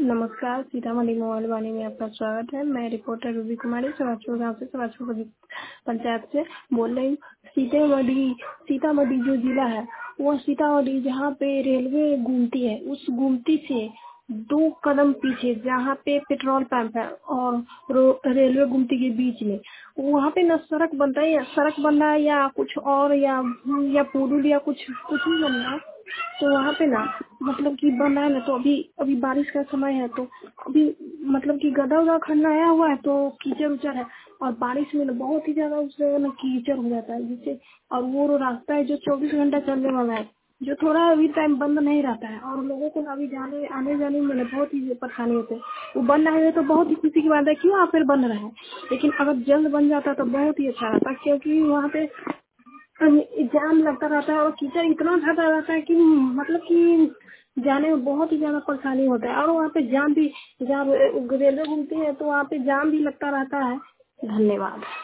नमस्कार, सीतामढ़ी मोबाइल वाणी में आपका स्वागत है। मैं रिपोर्टर रूबी कुमारी सवाचपुर गांव से सवाचपुर पंचायत से बोल रही हूँ। सीतामढ़ी जो जिला है वो सीतामढ़ी जहाँ पे रेलवे घूमती है उस घूमती से 2 कदम पीछे जहाँ पे पेट्रोल पंप है और रेलवे घूमती के बीच में वहाँ पे ना सड़क बनता है, या सड़क बन रहा है या कुछ और या पुल या कुछ भी बन रहा है। तो वहाँ पे ना मतलब कि बन रहा है ना, तो अभी बारिश का समय है तो अभी मतलब कि गड्ढा उदा खनाया हुआ है तो कीचड़ उचड़ है और बारिश में ना बहुत ही ज्यादा उससे ना कीचड़ हो जाता है जिससे। और वो रास्ता है जो 24 घंटा चलने वाला है, जो थोड़ा अभी टाइम बंद नहीं रहता है और लोगों को अभी आने जाने में ना बहुत ही परेशानी होती है। वो बन रहा है तो बहुत ही खुशी की बात है, क्यों फिर बन रहा है, लेकिन अगर जल्द बन जाता तो बहुत ही अच्छा रहता, क्योंकि वहाँ पे जाम लगता रहता है और कीचड़ इतना ज्यादा रहता है कि मतलब कि जाने में बहुत ही ज्यादा परेशानी होता है। और वहाँ पे जाम भी, जहाँ रेलवे घूमती है तो वहाँ पे जाम भी लगता रहता है। धन्यवाद।